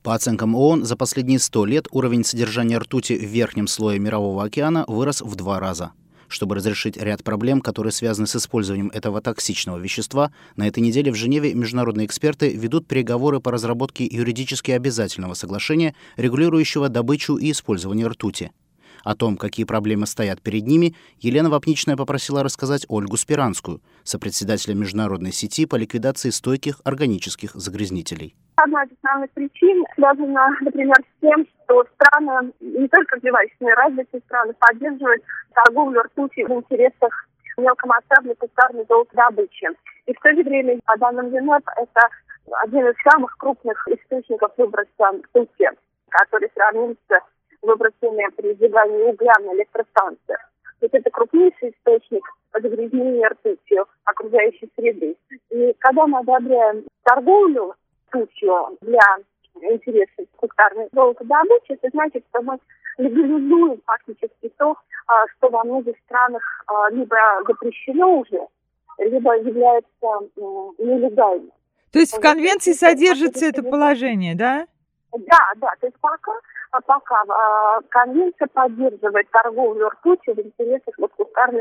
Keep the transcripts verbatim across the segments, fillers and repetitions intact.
По оценкам ООН, за последние сто лет уровень содержания ртути в верхнем слое Мирового океана вырос в два раза. Чтобы разрешить ряд проблем, которые связаны с использованием этого токсичного вещества, на этой неделе в Женеве международные эксперты ведут переговоры по разработке юридически обязательного соглашения, регулирующего добычу и использование ртути. О том, какие проблемы стоят перед ними, Елена Вапничная попросила рассказать Ольгу Спиранскую, сопредседателя международной сети по ликвидации стойких органических загрязнителей. Одна из основных причин связана, например, с тем, что страны, не только развивающиеся, но и развитые страны, поддерживают торговлю ртутью в интересах мелкомасштабной кустарной золотодобычи. И в то же время, по данным ЮНЕП, это один из самых крупных источников выброса ртути, который сравнится с выбросами при сжигании угля на электростанциях. То есть это крупнейший источник загрязнения ртутью окружающей среды. И когда мы одобряем торговлю ртутью для интересов кустарной золотодобычи, это значит, что мы легализуем фактически то, что во многих странах либо запрещено уже, либо является нелегальным. То есть в конвенции содержится это положение, да? Да, да. То есть пока, пока э, конвенция поддерживает торговлю ртутью в интересах вот, кустарной,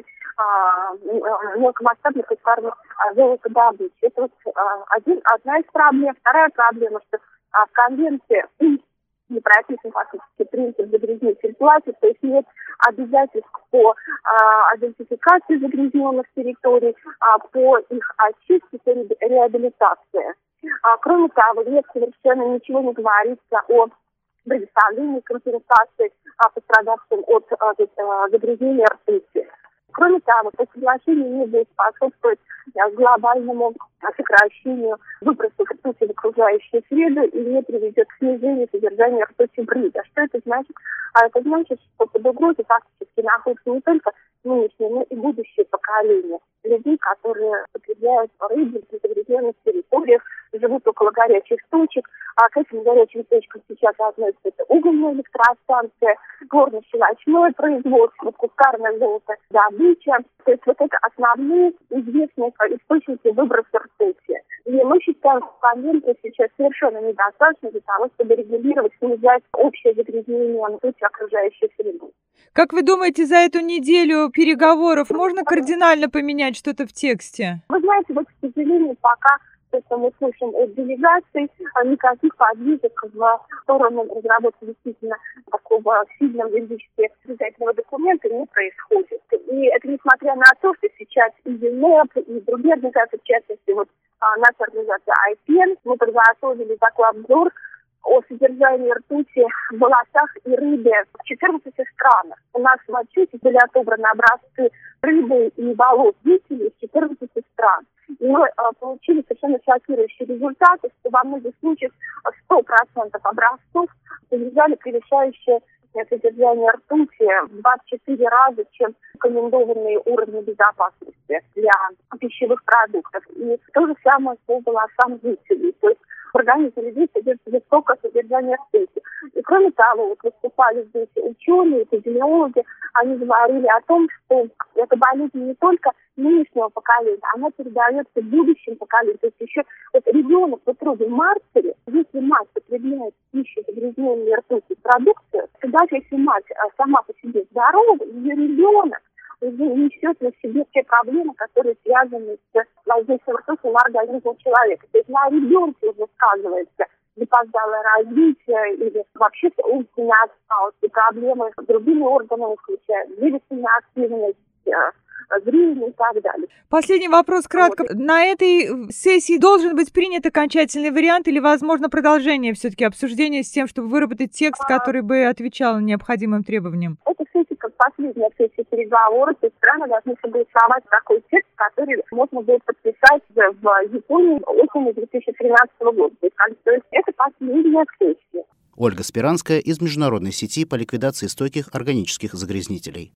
э, мелкомасштабной кустарной э, золотодобычи. Это вот, э, один, одна из проблем. Вторая проблема, что э, в конвенции не прописан фактически принцип загрязнитель платит, то есть нет обязательств по э, идентификации загрязненных территорий, э, по их очистке, по реабилитации. А, кроме того, нет совершенно ничего не говорится о предоставлении компенсации а, пострадавшим от а, а, загрязнения ртути. Кроме того, это соглашение не будет способствовать а, глобальному а, сокращению выбросов ртути в окружающую среду и не приведет к снижению содержания ртути в рыбе. А что это значит? А это значит, что под угрозой фактически находятся не только нынешние, но и будущие поколения людей, которые потребляют рыбу на загрязненных территориях, живут около горячих точек, а к этим горячим точкам сейчас относятся это угольная электростанция, горно-щелочное производство, кустарное золотодобыча. То есть вот это основные известные источники выброса ртути. И мы считаем, что конвенция сейчас совершенно недостаточно для того, чтобы регулировать, снижать общее загрязнение ртути окружающей среды. Как вы думаете, за эту неделю переговоров можно кардинально поменять что-то в тексте? Вы знаете, вот, к сожалению, пока что мы слышим от делегаций, никаких подвижек в сторону разработки действительно такого сильного юридически обязательного документа не происходит. И это несмотря на то, что сейчас и ЮНЕП, и другие организации, в частности, вот наша организация ай пи эн, мы подготовили такой обзор о содержании ртути в волосах и рыбе в четырнадцати странах. У нас в отчете были отобраны образцы рыбы и волос жителей из четырнадцати стран. И мы а, получили совершенно шокирующие результаты, что во многих случаях сто процентов образцов содержали превышающие содержание ртути в двадцать четыре раза, чем рекомендованные уровни безопасности для пищевых продуктов. И то же самое по волосам жителей. То есть в организме людей содержится высокое содержание ртути. И кроме того, вот выступали здесь ученые, эпидемиологи, они говорили о том, что эта болезнь не только нынешнего поколения, она передается будущим поколениям. То есть еще вот ребенок в утробе матери, если мать потребляет пищу загрязненной ртутью продукцию, то даже если мать сама по себе здорова, ее ребенок уже несет на себе все проблемы, которые связаны с воздействием ртути на организм человека. То есть на ребенке уже сказывается запоздалое развитие или вообще умственная отсталость и проблемы с другими органами, включая двигательную активность, зрение и так далее. Последний вопрос кратко. Вот. На этой сессии должен быть принят окончательный вариант или, возможно, продолжение все-таки обсуждения с тем, чтобы выработать текст, который бы отвечал необходимым требованиям? Это сессия как последняя сессия переговоров, то есть страны должны согласовать такой текст, который можно будет подписать в Японии осенью две тысячи тринадцатого года. То есть это последняя сессия. Ольга Спиранская из международной сети по ликвидации стойких органических загрязнителей.